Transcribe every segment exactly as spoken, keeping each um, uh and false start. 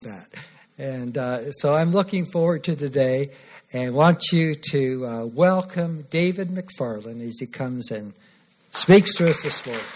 that. And uh, so I'm looking forward to today and want you to uh, welcome David McFarland as he comes and speaks to us this morning.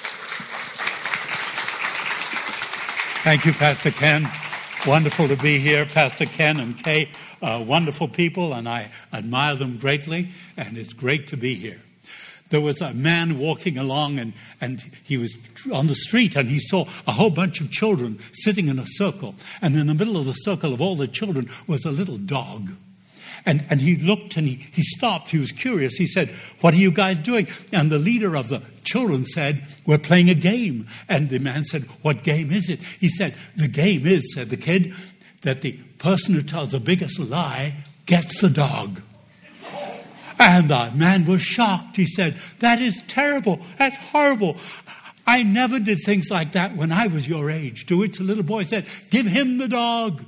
Thank you, Pastor Ken. Wonderful to be here. Pastor Ken and Kay, uh, wonderful people, and I admire them greatly, and it's great to be here. There was a man walking along, and, and he was on the street, and he saw a whole bunch of children sitting in a circle. And in the middle of the circle of all the children was a little dog. And, and he looked, and he, he stopped. He was curious. He said, "What are you guys doing?" And the leader of the children said, "We're playing a game." And the man said, "What game is it?" He said, "The game is," said the kid, "that the person who tells the biggest lie gets the dog." And the man was shocked. He said, "That is terrible. That's horrible. I never did things like that when I was your age." To which the little boy said, "Give him the dog."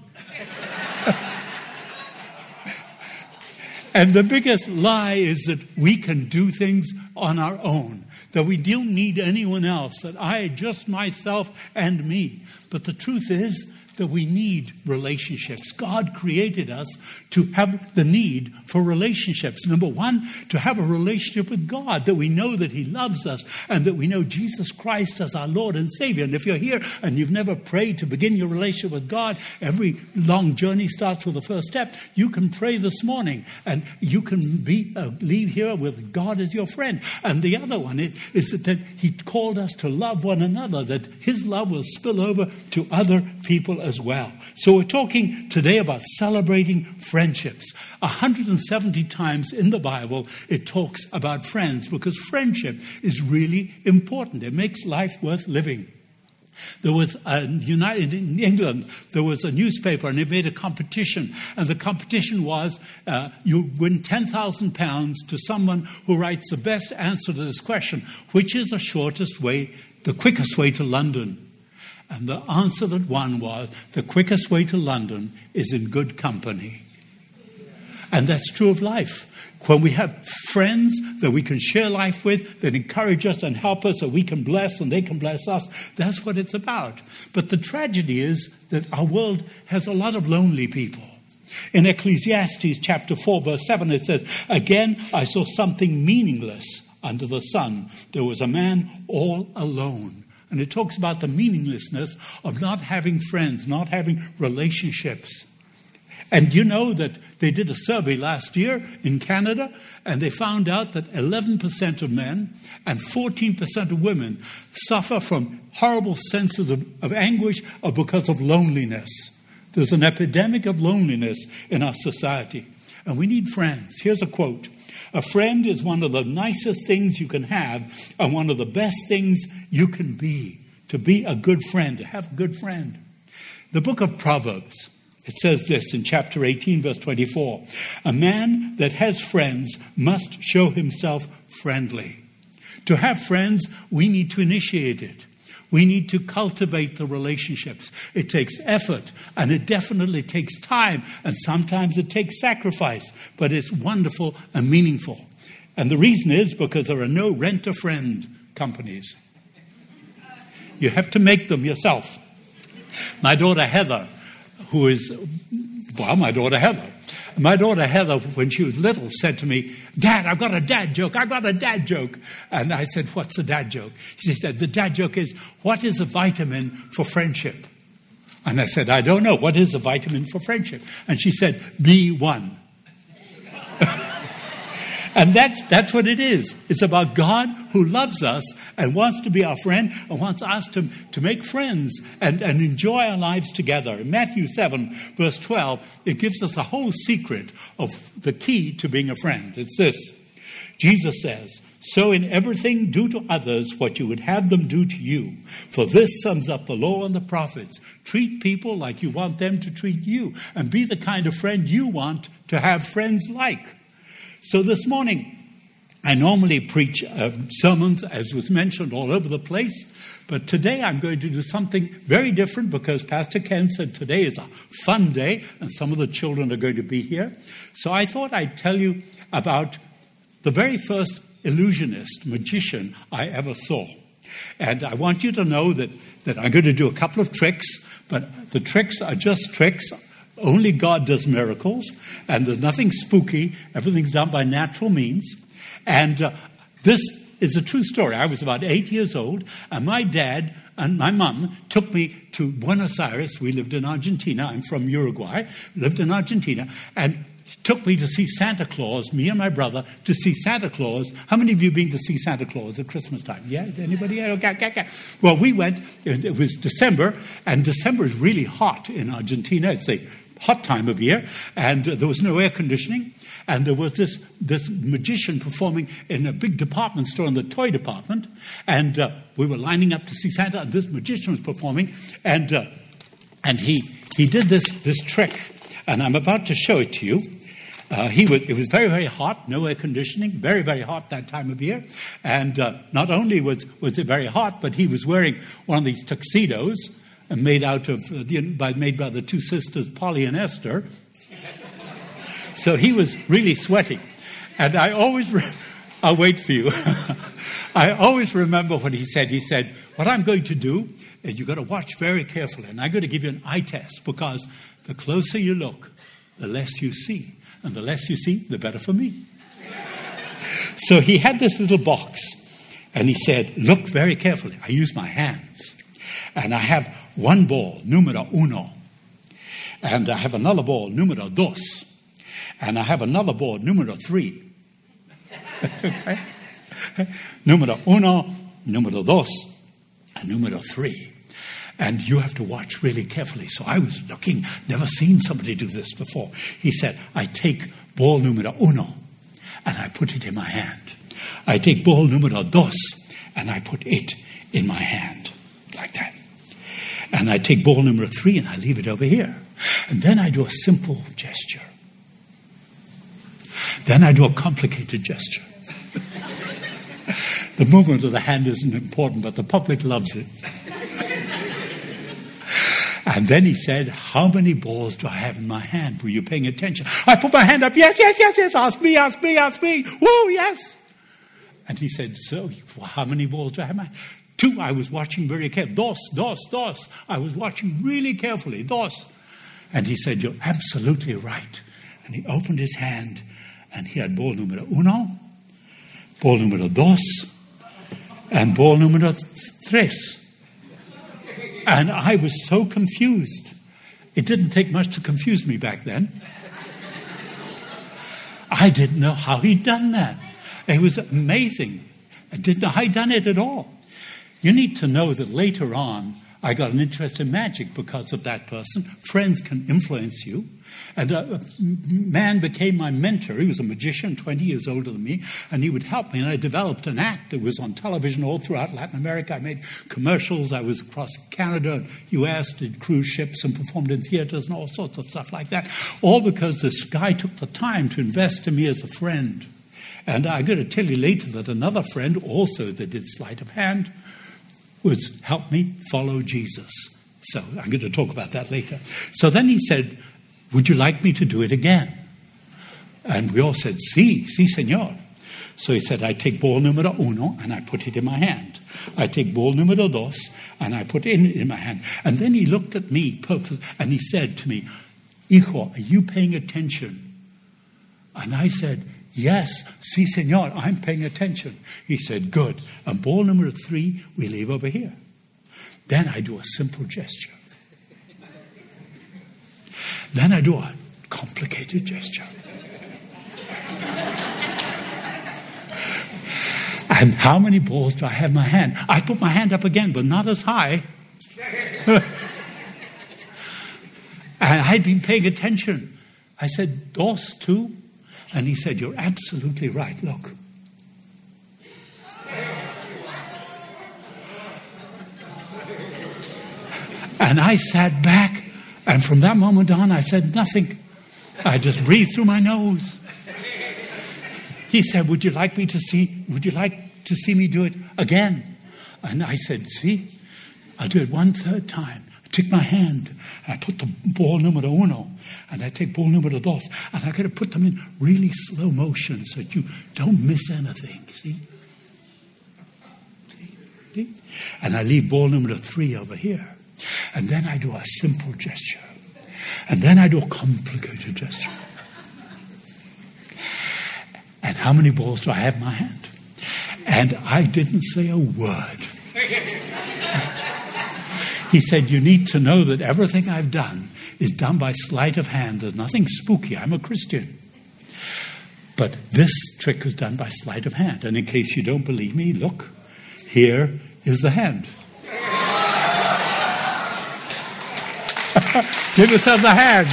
And the biggest lie is that we can do things on our own, that we don't need anyone else, that I, just myself and me. But the truth is that we need relationships. God created us to have the need for relationships. Number one, to have a relationship with God, that we know that He loves us and that we know Jesus Christ as our Lord and Savior. And if you're here and you've never prayed to begin your relationship with God, every long journey starts with the first step. You can pray this morning, and you can be uh, leave here with God as your friend. And the other one is, is that, that He called us to love one another, that His love will spill over to other people as well. So we're talking today about celebrating friendships. one hundred seventy times in the Bible it talks about friends, because friendship is really important. It makes life worth living. There was a United in England, there was a newspaper, and it made a competition. And the competition was uh, you win ten thousand pounds to someone who writes the best answer to this question: which is the shortest way, the quickest way to London? And the answer that won was, the quickest way to London is in good company. And that's true of life. When we have friends that we can share life with, that encourage us and help us, that we can bless and they can bless us, that's what it's about. But the tragedy is that our world has a lot of lonely people. In Ecclesiastes chapter four, verse seven, it says, "Again, I saw something meaningless under the sun. There was a man all alone." And it talks about the meaninglessness of not having friends, not having relationships. And you know that they did a survey last year in Canada, and they found out that eleven percent of men and fourteen percent of women suffer from horrible senses of, of anguish or because of loneliness. There's an epidemic of loneliness in our society, and we need friends. Here's a quote: "A friend is one of the nicest things you can have and one of the best things you can be." To be a good friend, to have a good friend. The book of Proverbs, it says this in chapter eighteen, verse twenty-four. "A man that has friends must show himself friendly." To have friends, we need to initiate it. We need to cultivate the relationships. It takes effort, and it definitely takes time, and sometimes it takes sacrifice, but it's wonderful and meaningful. And the reason is because there are no rent-a-friend companies. You have to make them yourself. My daughter Heather, who is, well, my daughter Heather, My daughter Heather, when she was little, said to me, "Dad, I've got a dad joke. I've got a dad joke." And I said, "What's the dad joke?" She said, "The dad joke is, what is a vitamin for friendship?" And I said, "I don't know. What is a vitamin for friendship?" And she said, "B one." And that's that's what it is. It's about God who loves us and wants to be our friend and wants us to, to make friends and, and enjoy our lives together. In Matthew seven, verse twelve, it gives us a whole secret of the key to being a friend. It's this. Jesus says, "So in everything do to others what you would have them do to you. For this sums up the law and the prophets. Treat people like you want them to treat you. And be the kind of friend you want to have friends like." So this morning, I normally preach uh, sermons, as was mentioned, all over the place. But today I'm going to do something very different because Pastor Ken said today is a fun day and some of the children are going to be here. So I thought I'd tell you about the very first illusionist, magician I ever saw. And I want you to know that, that I'm going to do a couple of tricks, but the tricks are just tricks. Only God does miracles, and there's nothing spooky. Everything's done by natural means. And uh, this is a true story. I was about eight years old, and my dad and my mum took me to Buenos Aires. We lived in Argentina. I'm from Uruguay. Lived in Argentina. And took me to see Santa Claus, me and my brother, to see Santa Claus. How many of you been to see Santa Claus at Christmas time? Yeah? Anybody? Okay, okay, okay. Well, we went. It was December, and December is really hot in Argentina. It's a hot time of year, and there was no air conditioning. And there was this, this magician performing in a big department store in the toy department. And uh, we were lining up to see Santa, and this magician was performing. And uh, and he he did this, this trick. And I'm about to show it to you. Uh, he was, it was very, very hot, no air conditioning, very, very hot that time of year. And uh, not only was, was it very hot, but he was wearing one of these tuxedos made out of, uh, the, by, made by the two sisters, Polly and Esther. So he was really sweating. And I always, re- I'll wait for you. I always remember what he said. He said, what I'm going to do is you've got to watch very carefully. And I'm going to give you an eye test, because the closer you look, the less you see. And the less you see, the better for me. So he had this little box. And he said, look very carefully. I use my hands. And I have one ball, numero uno. And I have another ball, numero dos. And I have another ball, numero three. Okay? Numero uno, numero dos, and numero three. And you have to watch really carefully. So I was looking, never seen somebody do this before. He said, I take ball numero uno, and I put it in my hand. I take ball numero dos, and I put it in my hand, like that. And I take ball numero three, and I leave it over here. And then I do a simple gesture. Then I do a complicated gesture. The movement of the hand isn't important, but the public loves it. And then he said, how many balls do I have in my hand? Were you paying attention? I put my hand up. Yes, yes, yes, yes. Ask me, ask me, ask me. Woo, yes. And he said, so how many balls do I have in my hand? Two. I was watching very carefully. Dos, dos, dos. I was watching really carefully. Dos. And he said, you're absolutely right. And he opened his hand, and he had ball numero uno, ball numero dos, and ball numero tres. And I was so confused. It didn't take much to confuse me back then. I didn't know how he'd done that. It was amazing. I didn't know how he'd done it at all. You need to know that later on, I got an interest in magic because of that person. Friends can influence you. And a man became my mentor. He was a magician, twenty years older than me, and he would help me. And I developed an act that was on television all throughout Latin America. I made commercials. I was across Canada, U S, did cruise ships and performed in theaters and all sorts of stuff like that. All because this guy took the time to invest in me as a friend. And I'm going to tell you later that another friend also that did sleight of hand was help me follow Jesus. So I'm going to talk about that later. So then he said, would you like me to do it again? And we all said, sí, sí, señor. So he said, I take ball numero uno, and I put it in my hand. I take ball numero dos, and I put it in, in my hand. And then he looked at me, and he said to me, hijo, are you paying attention? And I said, yes, sí, señor, I'm paying attention. He said, good. And ball number three, we leave over here. Then I do a simple gesture. Then I do a complicated gesture. And how many balls do I have in my hand? I put my hand up again, but not as high. And I'd been paying attention. I said, dos, two. And he said, you're absolutely right. Look. And I sat back, and from that moment on, I said nothing. I just breathed through my nose. He said, would you like me to see, would you like to see me do it again? And I said, see, I'll do it one third time. I took my hand, and I put the ball numero uno, and I take ball numero dos, and I got to put them in really slow motion so that you don't miss anything. See? See? See? And I leave ball number three over here. And then I do a simple gesture. And then I do a complicated gesture. And how many balls do I have in my hand? And I didn't say a word. He said, you need to know that everything I've done is done by sleight of hand. There's nothing spooky. I'm a Christian. But this trick is done by sleight of hand. And in case you don't believe me, look, here is the hand. Give yourself the hand.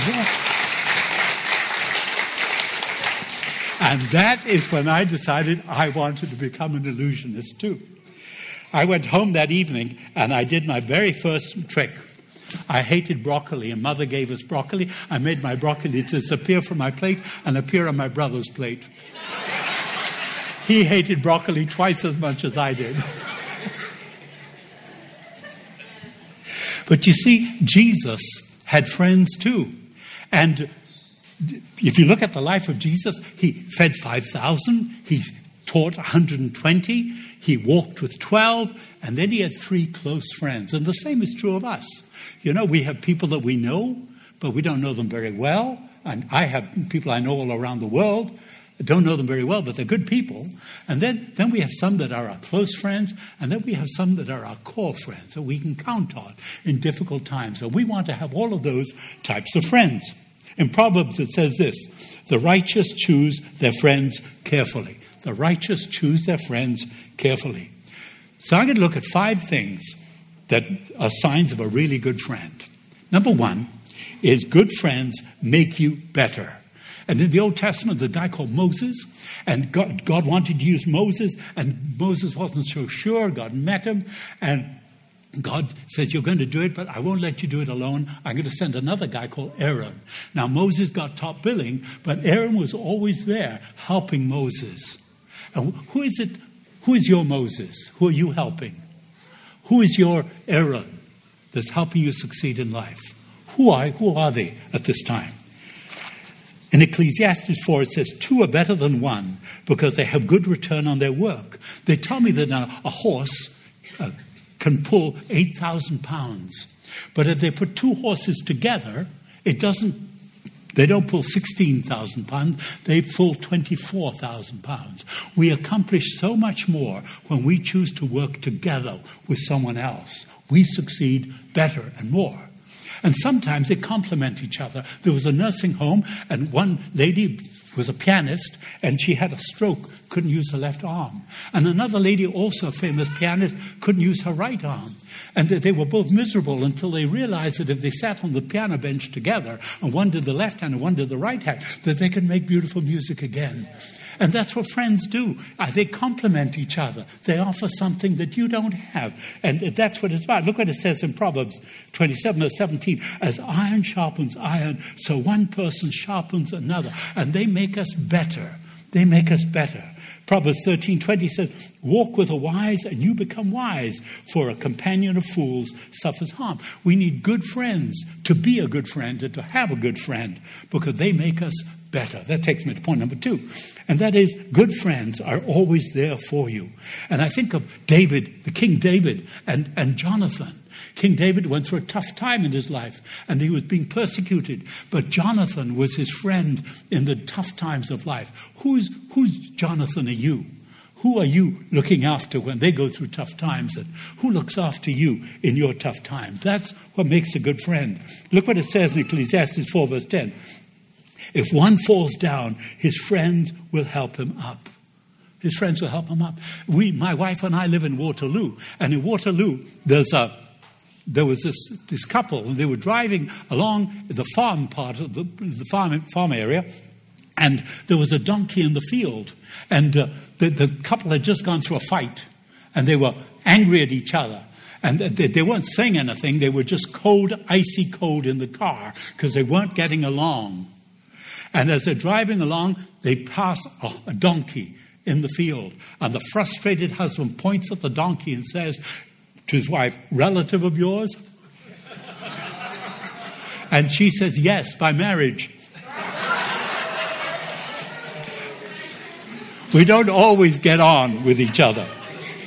And that is when I decided I wanted to become an illusionist too. I went home that evening and I did my very first trick. I hated broccoli, and Mother gave us broccoli. I made my broccoli disappear from my plate and appear on my brother's plate. He hated broccoli twice as much as I did. But you see, Jesus had friends too. And if you look at the life of Jesus, he fed five thousand, he taught one hundred twenty, he walked with twelve, and then he had three close friends. And the same is true of us. You know, we have people that we know, but we don't know them very well. And I have people I know all around the world. I don't know them very well, but they're good people. And then, then we have some that are our close friends, and then we have some that are our core friends that we can count on in difficult times. So we want to have all of those types of friends. In Proverbs it says this, the righteous choose their friends carefully. The righteous choose their friends carefully. So I'm going to look at five things that are signs of a really good friend. Number one is good friends make you better. And in the Old Testament, the guy called Moses, and God, God wanted to use Moses, and Moses wasn't so sure. God met him, and God says, you're going to do it, but I won't let you do it alone. I'm going to send another guy called Aaron. Now, Moses got top billing, but Aaron was always there helping Moses. And who is it? Who is your Moses? Who are you helping? Who is your Aaron that's helping you succeed in life? Who are, who are they at this time? In Ecclesiastes four, it says, two are better than one because they have good return on their work. They tell me that a, a horse uh, can pull eight thousand pounds. But if they put two horses together, it doesn't, they don't pull sixteen thousand pounds, they pull twenty-four thousand pounds. We accomplish so much more when we choose to work together with someone else. We succeed better and more. And sometimes they complement each other. There was a nursing home, and one lady was a pianist, and she had a stroke, couldn't use her left arm. And another lady, also a famous pianist, couldn't use her right arm. And they were both miserable until they realized that if they sat on the piano bench together, and one did the left hand and one did the right hand, that they could make beautiful music again. And that's what friends do. They complement each other. They offer something that you don't have. And that's what it's about. Look what it says in Proverbs twenty-seven or seventeen. As iron sharpens iron, so one person sharpens another. And they make us better. They make us better. Proverbs thirteen twenty says, walk with the wise and you become wise, for a companion of fools suffers harm. We need good friends to be a good friend and to have a good friend because they make us better. That takes me to point number two. And that is, good friends are always there for you. And I think of David, the King David, and, and Jonathan. King David went through a tough time in his life, and he was being persecuted. But Jonathan was his friend in the tough times of life. Who's, who's Jonathan are you? Who are you looking after when they go through tough times? And who looks after you in your tough times? That's what makes a good friend. Look what it says in Ecclesiastes four, verse ten. If one falls down, his friends will help him up. His friends will help him up. We, my wife and I live in Waterloo. And in Waterloo, there's a, there was this, this couple, and they were driving along the farm part of the, the farm, farm area. And there was a donkey in the field. And uh, the, the couple had just gone through a fight. And they were angry at each other. And they, they weren't saying anything. They were just cold, icy cold in the car because they weren't getting along. And as they're driving along, they pass a, a donkey in the field. And the frustrated husband points at the donkey and says to his wife, relative of yours? And she says, yes, by marriage. We don't always get on with each other.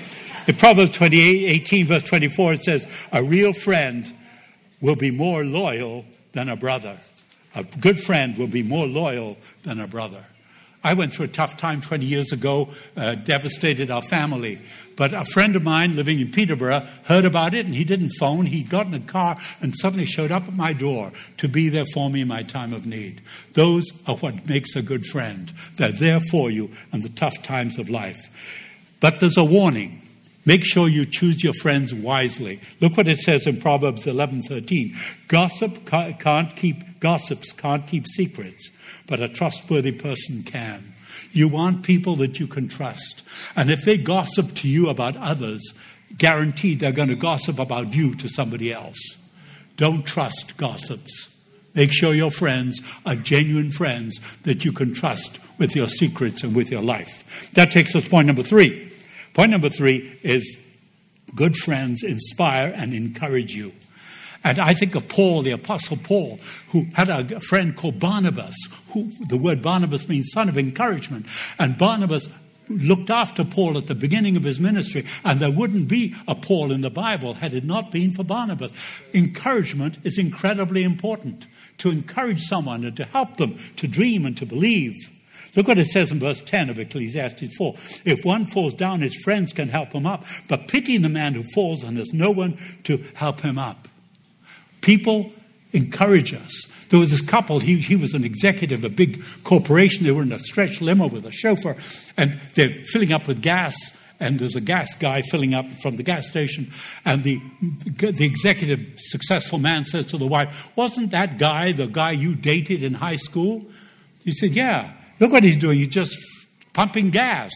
In Proverbs twenty-eight, eighteen, verse twenty-four, it says, a real friend will be more loyal than a brother. A good friend will be more loyal than a brother. I went through a tough time twenty years ago, uh, devastated our family. But a friend of mine living in Peterborough heard about it, and he didn't phone. He'd gotten a car and suddenly showed up at my door to be there for me in my time of need. Those are what makes a good friend. They're there for you in the tough times of life. But there's a warning. Make sure you choose your friends wisely. Look what it says in Proverbs eleven thirteen. Gossip can't keep gossips can't keep secrets, but a trustworthy person can. You want people that you can trust. And if they gossip to you about others, guaranteed they're going to gossip about you to somebody else. Don't trust gossips. Make sure your friends are genuine friends that you can trust with your secrets and with your life. That takes us to point number three. Point number three is good friends inspire and encourage you. And I think of Paul, the Apostle Paul, who had a friend called Barnabas, who the word Barnabas means son of encouragement. And Barnabas looked after Paul at the beginning of his ministry, and there wouldn't be a Paul in the Bible had it not been for Barnabas. Encouragement is incredibly important, to encourage someone and to help them to dream and to believe. Look what it says in verse ten of Ecclesiastes four. If one falls down, his friends can help him up, but pity the man who falls and there's no one to help him up. People encourage us. There was this couple, he, he was an executive of a big corporation. They were in a stretch limo with a chauffeur, and they're filling up with gas, and there's a gas guy filling up from the gas station, and the, the executive successful man says to the wife, wasn't that guy the guy you dated in high school? He said, yeah. Look what he's doing. He's just pumping gas.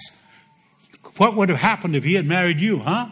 What would have happened if he had married you, huh?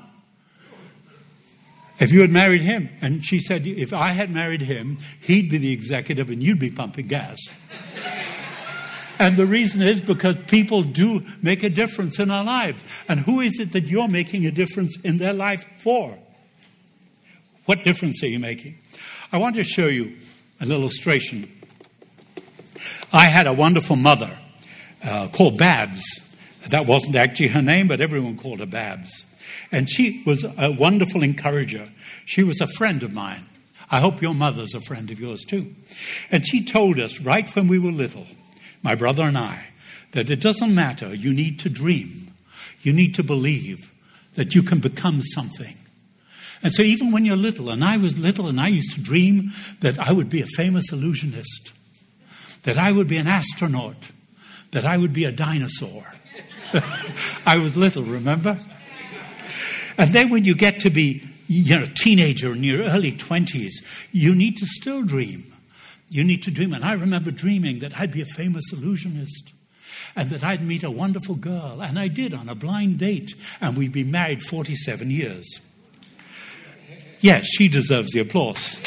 If you had married him. And she said, if I had married him, he'd be the executive and you'd be pumping gas. And the reason is because people do make a difference in our lives. And who is it that you're making a difference in their life for? What difference are you making? I want to show you an illustration. I had a wonderful mother uh, called Babs. That wasn't actually her name, but everyone called her Babs. And she was a wonderful encourager. She was a friend of mine. I hope your mother's a friend of yours too. And she told us right when we were little, my brother and I, that it doesn't matter. You need to dream. You need to believe that you can become something. And so even when you're little, and I was little and I used to dream that I would be a famous illusionist, that I would be an astronaut, that I would be a dinosaur. I was little, remember? And then when you get to be, you know, a teenager in your early twenties, you need to still dream. You need to dream. And I remember dreaming that I'd be a famous illusionist and that I'd meet a wonderful girl. And I did on a blind date. And we'd be married forty-seven years. Yes, she deserves the applause.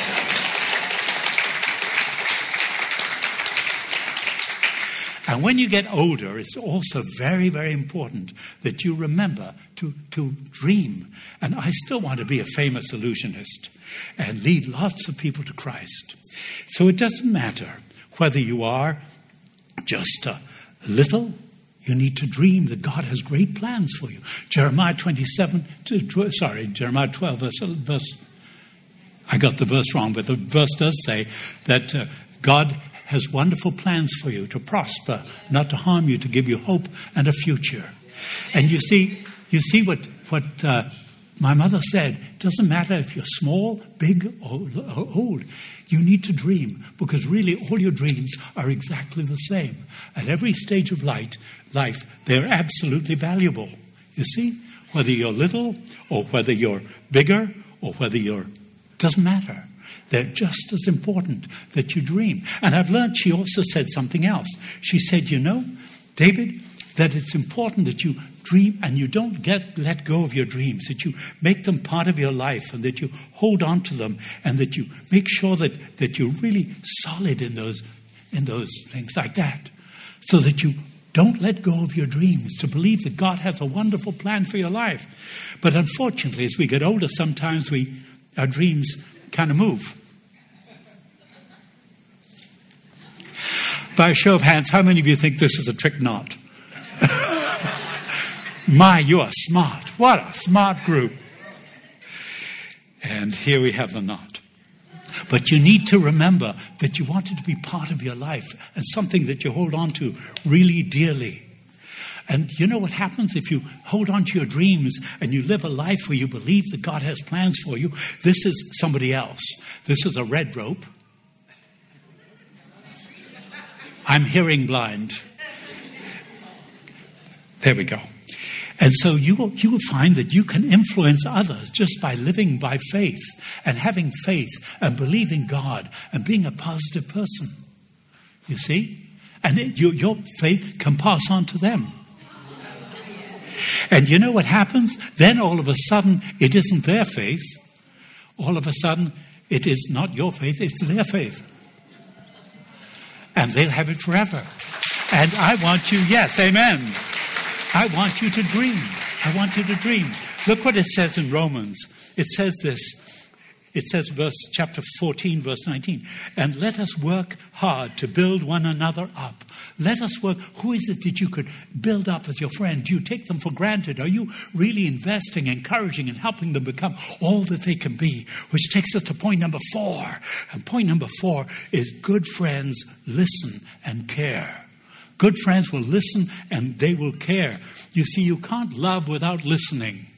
And when you get older, it's also very, very important that you remember to, to dream. And I still want to be a famous illusionist and lead lots of people to Christ. So it doesn't matter whether you are just a little. You need to dream that God has great plans for you. Jeremiah twenty-seven, sorry, Jeremiah twelve, verse, verse I got the verse wrong, but the verse does say that uh, God has wonderful plans for you to prosper, not to harm you, to give you hope and a future. And you see, you see what what uh, my mother said. It doesn't matter if you're small, big, or, or old. You need to dream, because really all your dreams are exactly the same. At every stage of light, life, they're absolutely valuable. You see, whether you're little or whether you're bigger or whether you're, doesn't matter. They're just as important that you dream. And I've learned she also said something else. She said, you know, David, that it's important that you dream and you don't get let go of your dreams, that you make them part of your life and that you hold on to them and that you make sure that, that you're really solid in those, in those things like that, so that you don't let go of your dreams, to believe that God has a wonderful plan for your life. But unfortunately, as we get older, sometimes we our dreams kind of move. By a show of hands, how many of you think this is a trick knot? My, you are smart. What a smart group. And here we have the knot. But you need to remember that you want it to be part of your life and something that you hold on to really dearly. And you know what happens if you hold on to your dreams and you live a life where you believe that God has plans for you? This is somebody else. This is a red rope. I'm hearing blind. There we go. And so you will, you will find that you can influence others just by living by faith and having faith and believing God and being a positive person. You see? And it, your, your faith can pass on to them. And you know what happens? Then all of a sudden, it isn't their faith. All of a sudden, it is not your faith, it's their faith. And they'll have it forever. And I want you, yes, amen. I want you to dream. I want you to dream. Look what it says in Romans. It says this. It says verse chapter fourteen, verse nineteen. And let us work hard to build one another up. Let us work. Who is it that you could build up as your friend? Do you take them for granted? Are you really investing, encouraging, and helping them become all that they can be? Which takes us to point number four. And point number four is good friends listen and care. Good friends will listen and they will care. You see, you can't love without listening.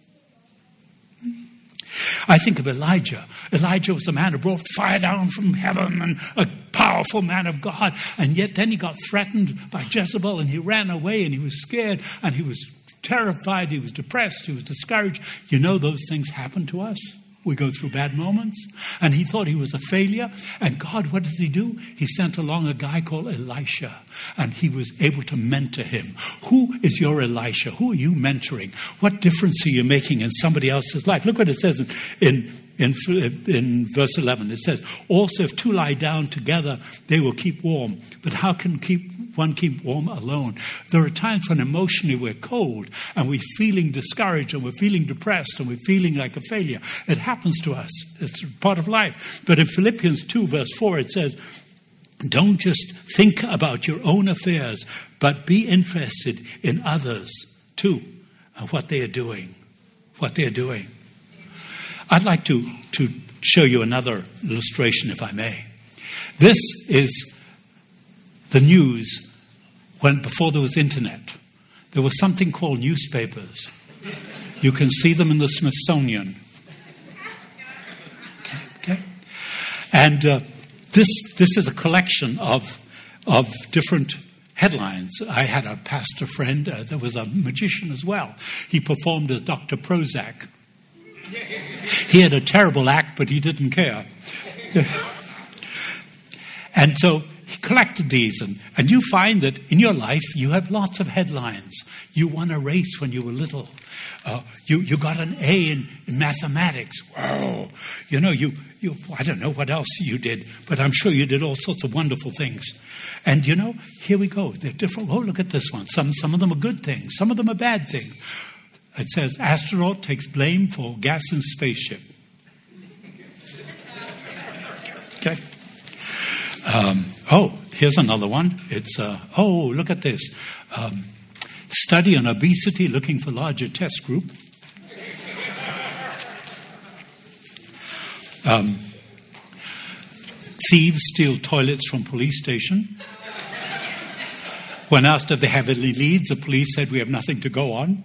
I think of Elijah. Elijah was a man who brought fire down from heaven and a powerful man of God. And yet then he got threatened by Jezebel and he ran away and he was scared and he was terrified. He was depressed. He was discouraged. You know, those things happen to us. We go through bad moments. And he thought he was a failure. And God, what did he do? He sent along a guy called Elisha. And he was able to mentor him. Who is your Elisha? Who are you mentoring? What difference are you making in somebody else's life? Look what it says in, in, in, in verse eleven. It says, also if two lie down together, they will keep warm. But how can keep one keep warm alone? There are times when emotionally we're cold and we're feeling discouraged and we're feeling depressed and we're feeling like a failure. It happens to us. It's part of life. But in Philippians two verse four it says, don't just think about your own affairs, but be interested in others too and what they are doing. What they are doing. I'd like to, to show you another illustration, if I may. This is the news when before there was internet. There was something called newspapers. You can see them in the Smithsonian. Okay, okay. And uh, this this is a collection of of different headlines. I had a pastor friend uh, that was a magician as well. He performed as Doctor Prozac. He had a terrible act, but he didn't care. And so he collected these, and, and you find that in your life you have lots of headlines. You won a race when you were little. Uh, you, you got an A in, in mathematics. Wow. You know, you, you, I don't know what else you did, but I'm sure you did all sorts of wonderful things. And, you know, here we go. They're different. Oh, look at this one. Some, some of them are good things. Some of them are bad things. It says, astronaut takes blame for gas in spaceship. Okay. Um, oh, here's another one. It's, uh, oh, look at this. Um, study on obesity looking for larger test group. Um, thieves steal toilets from police station. When asked if they have any leads, the police said we have nothing to go on.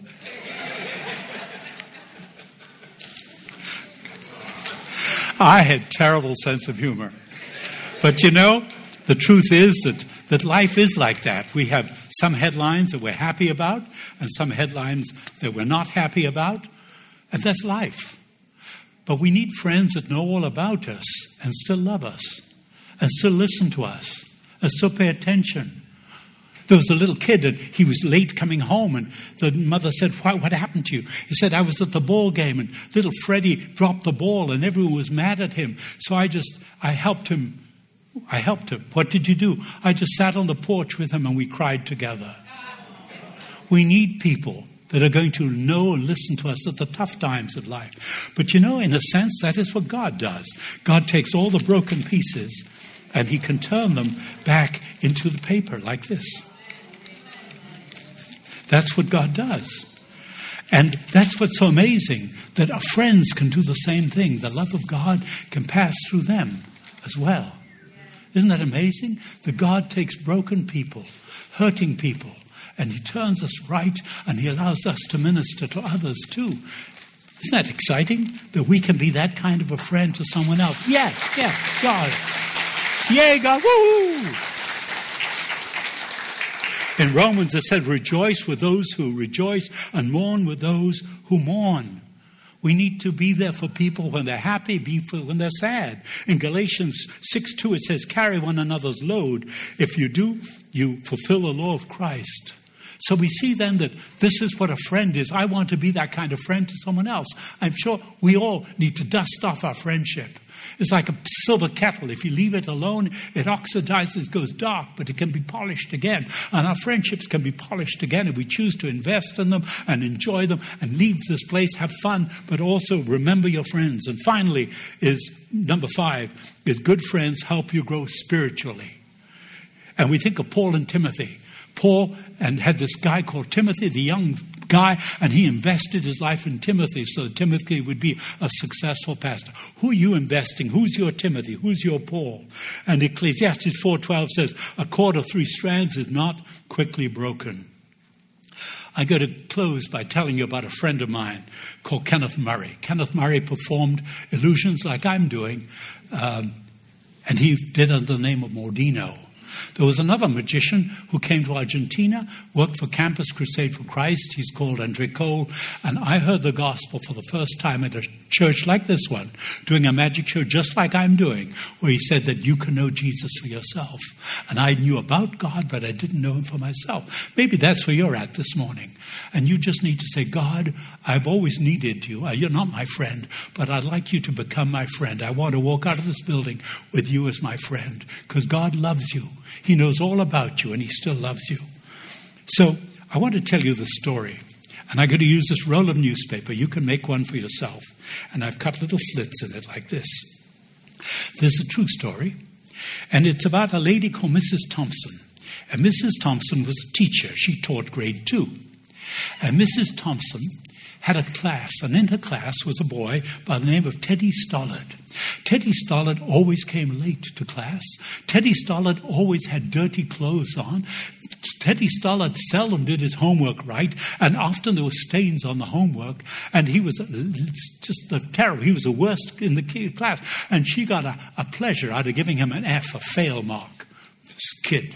I had terrible sense of humor. But you know, the truth is that, that life is like that. We have some headlines that we're happy about and some headlines that we're not happy about. And that's life. But we need friends that know all about us and still love us and still listen to us and still pay attention. There was a little kid and he was late coming home and the mother said, what, what happened to you? He said, I was at the ball game and little Freddie dropped the ball and everyone was mad at him. So I just, I helped him. I helped him. What did you do? I just sat on the porch with him and we cried together. We need people that are going to know and listen to us at the tough times of life. But you know, in a sense, that is what God does. God takes all the broken pieces and he can turn them back into the paper like this. That's what God does. And that's what's so amazing, that our friends can do the same thing. The love of God can pass through them as well. Isn't that amazing? That God takes broken people, hurting people, and he turns us right, and he allows us to minister to others too. Isn't that exciting? That we can be that kind of a friend to someone else. Yes, yes, God. Yay, God. Woo! In Romans it said, rejoice with those who rejoice and mourn with those who mourn. We need to be there for people when they're happy, be for when they're sad. In Galatians six two it says, carry one another's load. If you do, you fulfill the law of Christ. So we see then that this is what a friend is. I want to be that kind of friend to someone else. I'm sure we all need to dust off our friendship. It's like a silver kettle. If you leave it alone, it oxidizes, goes dark, but it can be polished again. And our friendships can be polished again if we choose to invest in them and enjoy them and leave this place, have fun, but also remember your friends. And finally is number five, is good friends help you grow spiritually. And we think of Paul and Timothy. Paul and had this guy called Timothy, the young guy, and he invested his life in Timothy so that Timothy would be a successful pastor. Who are you investing? Who's your Timothy? Who's your Paul? And Ecclesiastes four twelve says, a cord of three strands is not quickly broken. I go to close by telling you about a friend of mine called Kenneth Murray. Kenneth Murray performed illusions like I'm doing, um, and he did under the name of Mordino. There was another magician who came to Argentina, worked for Campus Crusade for Christ. He's called Andre Cole. And I heard the gospel for the first time at a church like this one, doing a magic show just like I'm doing, where he said that you can know Jesus for yourself. And I knew about God, but I didn't know him for myself. Maybe that's where you're at this morning. And you just need to say, God, I've always needed you. You're not my friend, but I'd like you to become my friend. I want to walk out of this building with you as my friend, because God loves you. He knows all about you, and he still loves you. So I want to tell you the story. And I'm going to use this roll of newspaper. You can make one for yourself. And I've cut little slits in it like this. There's a true story. And it's about a lady called Missus Thompson. And Missus Thompson was a teacher. She taught grade two. And Missus Thompson had a class, and in her class was a boy by the name of Teddy Stollard. Teddy Stollard always came late to class. Teddy Stollard always had dirty clothes on. Teddy Stollard seldom did his homework right, and often there were stains on the homework, and he was just the terror. He was the worst in the class, and she got a, a pleasure out of giving him an F, a fail mark. This kid.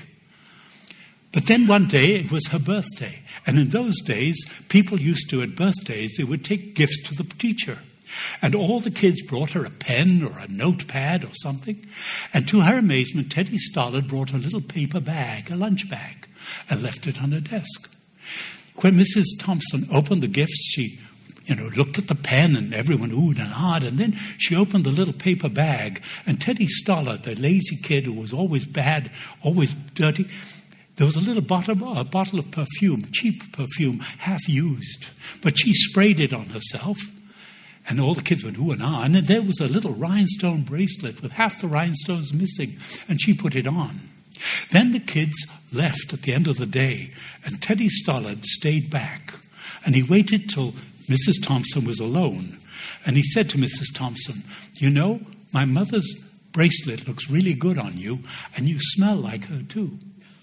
But then one day, it was her birthday. And in those days, people used to, at birthdays, they would take gifts to the teacher. And all the kids brought her a pen or a notepad or something. And to her amazement, Teddy Stollard brought a little paper bag, a lunch bag, and left it on her desk. When Missus Thompson opened the gifts, she you know, looked at the pen, and everyone oohed and ahed. And then she opened the little paper bag. And Teddy Stollard, the lazy kid who was always bad, always dirty, there was a little bottle, a bottle of perfume, cheap perfume, half used. But she sprayed it on herself. And all the kids went, ooh and ah. And then there was a little rhinestone bracelet with half the rhinestones missing. And she put it on. Then the kids left at the end of the day. And Teddy Stollard stayed back. And he waited till Missus Thompson was alone. And he said to Missus Thompson, you know, my mother's bracelet looks really good on you. And you smell like her too.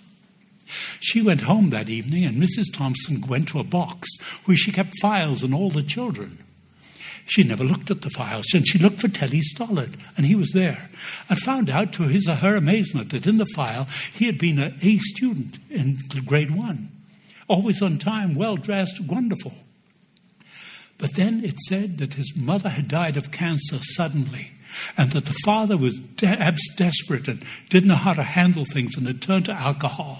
She went home that evening, and Missus Thompson went to a box where she kept files on all the children. She never looked at the files, and she looked for Teddy Stollard, and he was there. And found out, to his or her amazement, that in the file he had been an A student in grade one. Always on time, well-dressed, wonderful. But then it said that his mother had died of cancer suddenly, and that the father was de- desperate and didn't know how to handle things and had turned to alcohol.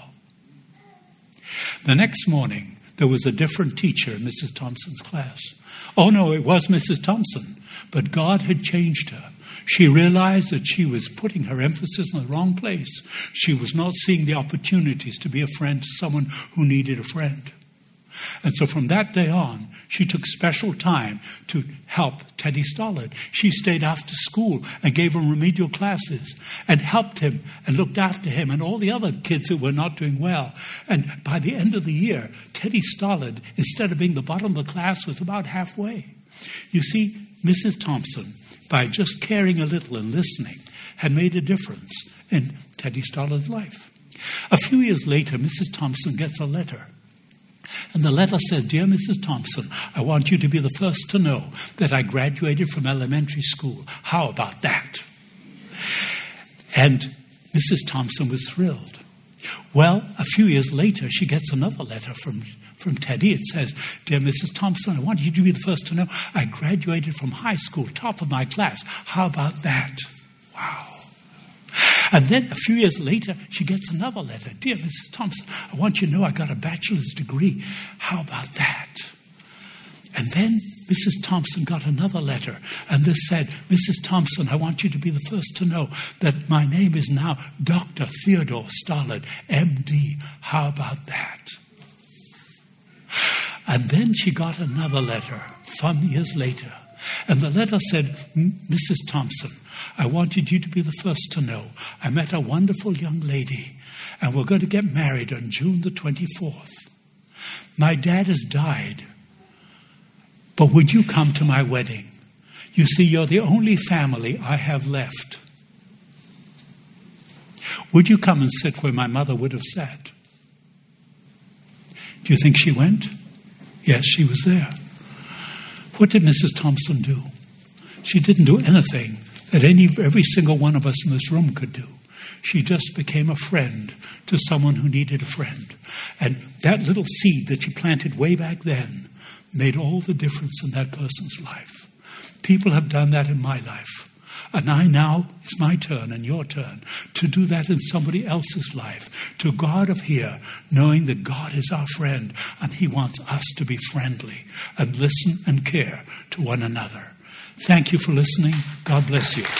The next morning, there was a different teacher in Missus Thompson's class. Oh, no, it was Missus Thompson, but God had changed her. She realized that she was putting her emphasis in the wrong place. She was not seeing the opportunities to be a friend to someone who needed a friend. And so from that day on, she took special time to help Teddy Stollard. She stayed after school and gave him remedial classes and helped him and looked after him and all the other kids who were not doing well. And by the end of the year, Teddy Stollard, instead of being the bottom of the class, was about halfway. You see, Missus Thompson, by just caring a little and listening, had made a difference in Teddy Stollard's life. A few years later, Missus Thompson gets a letter. And the letter says, "Dear Missus Thompson, I want you to be the first to know that I graduated from elementary school. How about that?" And Missus Thompson was thrilled. Well, a few years later, she gets another letter from, from Teddy. It says, "Dear Missus Thompson, I want you to be the first to know I graduated from high school, top of my class. How about that?" Wow. And then a few years later, she gets another letter. "Dear Missus Thompson, I want you to know I got a bachelor's degree. How about that?" And then Missus Thompson got another letter. And this said, "Missus Thompson, I want you to be the first to know that my name is now Doctor Theodore Stollard, M D. How about that?" And then she got another letter some years later. And the letter said, "Missus Thompson, I wanted you to be the first to know I met a wonderful young lady, and we're going to get married on June the twenty-fourth. My dad has died, but would you come to my wedding? You see, you're the only family I have left. Would you come and sit where my mother would have sat?" Do you think she went? Yes, she was there. What did Missus Thompson do? She didn't do anything that any every single one of us in this room could do. She just became a friend to someone who needed a friend. And that little seed that she planted way back then made all the difference in that person's life. People have done that in my life. And I now, it's my turn and your turn to do that in somebody else's life. To go out of here knowing that God is our friend and He wants us to be friendly and listen and care to one another. Thank you for listening. God bless you.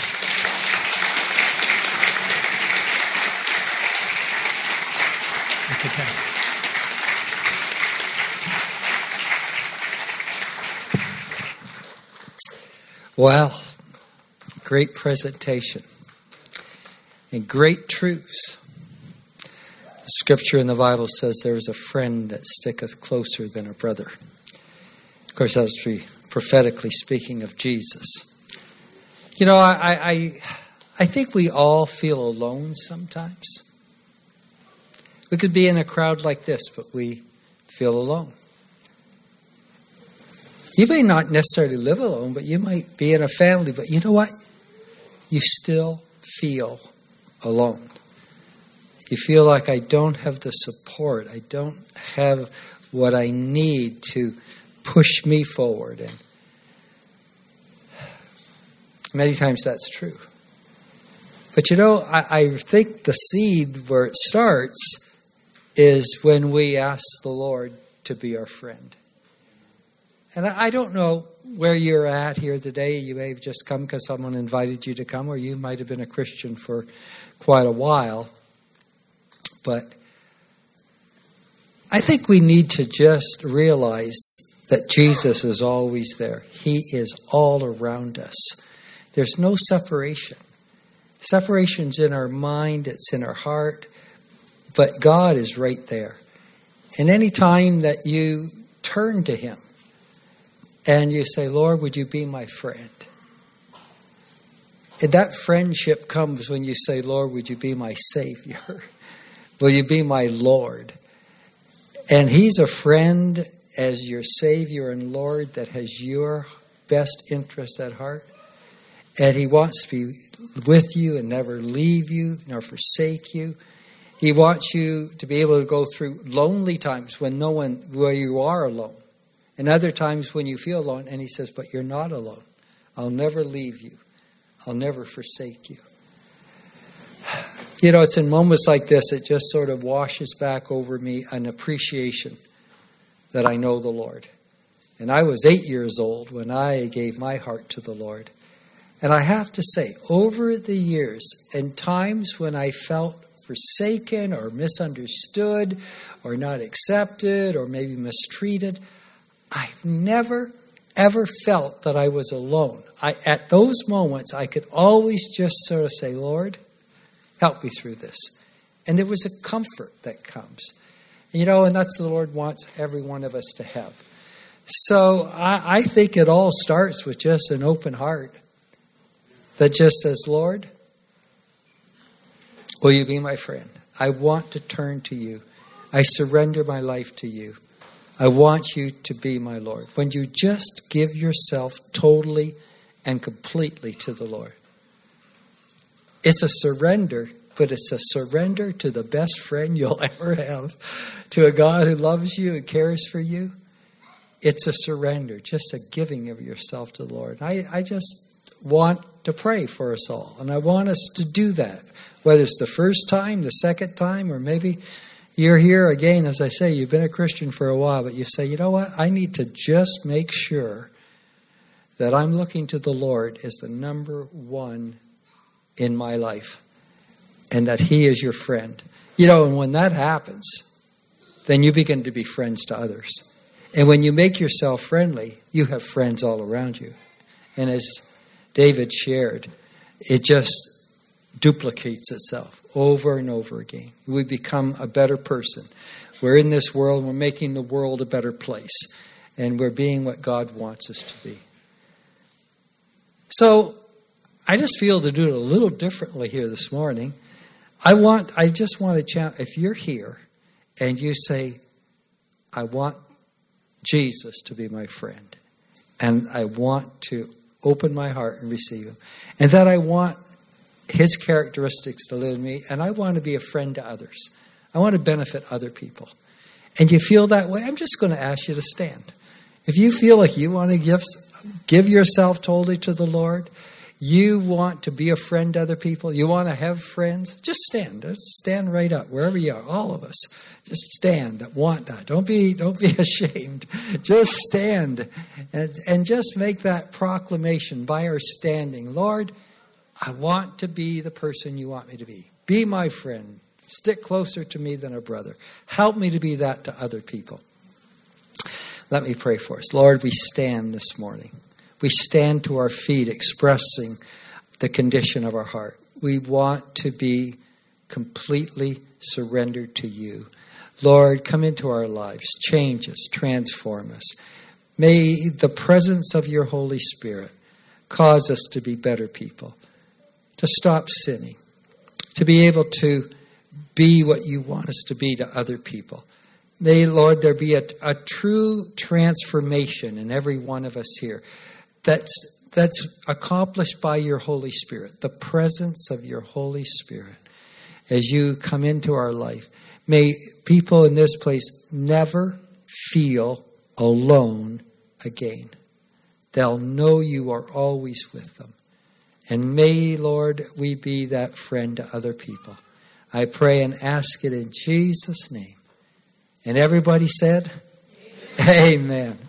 Well, great presentation and great truths. The scripture in the Bible says there is a friend that sticketh closer than a brother. Of course, that's prophetically speaking of Jesus. You know, I, I, I think we all feel alone sometimes. We could be in a crowd like this, but we feel alone. You may not necessarily live alone, but you might be in a family. But you know what? You still feel alone. You feel like I don't have the support. I don't have what I need to push me forward. And many times that's true. But you know, I, I think the seed where it starts is when we ask the Lord to be our friend. And I don't know where you're at here today. You may have just come because someone invited you to come, or you might have been a Christian for quite a while. But I think we need to just realize that Jesus is always there. He is all around us. There's no separation. Separation's in our mind, it's in our heart, but God is right there. And any time that you turn to Him, and you say, Lord, would you be my friend? And that friendship comes when you say, Lord, would you be my Savior? Will you be my Lord? And He's a friend as your Savior and Lord that has your best interest at heart. And He wants to be with you and never leave you, nor forsake you. He wants you to be able to go through lonely times when no one, where you are alone. And other times when you feel alone, and He says, but you're not alone. I'll never leave you. I'll never forsake you. You know, it's in moments like this, it just sort of washes back over me an appreciation that I know the Lord. And I was eight years old when I gave my heart to the Lord. And I have to say, over the years, and times when I felt forsaken or misunderstood or not accepted or maybe mistreated. I've never, ever felt that I was alone. I, at those moments, I could always just sort of say, Lord, help me through this. And there was a comfort that comes. You know, and that's what the Lord wants every one of us to have. So I, I think it all starts with just an open heart that just says, Lord, will you be my friend? I want to turn to you. I surrender my life to you. I want you to be my Lord. When you just give yourself totally and completely to the Lord. It's a surrender, but it's a surrender to the best friend you'll ever have, to a God who loves you and cares for you. It's a surrender, just a giving of yourself to the Lord. I, I just want to pray for us all, and I want us to do that, whether it's the first time, the second time, or maybe you're here again, as I say, you've been a Christian for a while, but you say, you know what, I need to just make sure that I'm looking to the Lord as the number one in my life, and that He is your friend. You know, and when that happens, then you begin to be friends to others. And when you make yourself friendly, you have friends all around you. And as David shared, it just duplicates itself over and over again. We become a better person. We're in this world, we're making the world a better place. And we're being what God wants us to be. So, I just feel to do it a little differently here this morning. I want, I just want to challenge, if you're here and you say, I want Jesus to be my friend, and I want to open my heart and receive Him, and that I want His characteristics to live in me, and I want to be a friend to others. I want to benefit other people. And you feel that way, I'm just going to ask you to stand. If you feel like you want to give, give yourself totally to the Lord, you want to be a friend to other people, you want to have friends, just stand. Just stand right up, wherever you are, all of us. Just stand that want that. Don't be, don't be ashamed. Just stand and, and just make that proclamation by our standing. Lord, I want to be the person you want me to be. Be my friend. Stick closer to me than a brother. Help me to be that to other people. Let me pray for us. Lord, we stand this morning. We stand to our feet expressing the condition of our heart. We want to be completely surrendered to you. Lord, come into our lives. Change us. Transform us. May the presence of your Holy Spirit cause us to be better people, to stop sinning, to be able to be what you want us to be to other people. May, Lord, there be a, a true transformation in every one of us here that's, that's accomplished by your Holy Spirit, the presence of your Holy Spirit as you come into our life. May people in this place never feel alone again. They'll know you are always with them. And may, Lord, we be that friend to other people. I pray and ask it in Jesus' name. And everybody said, Amen. Amen.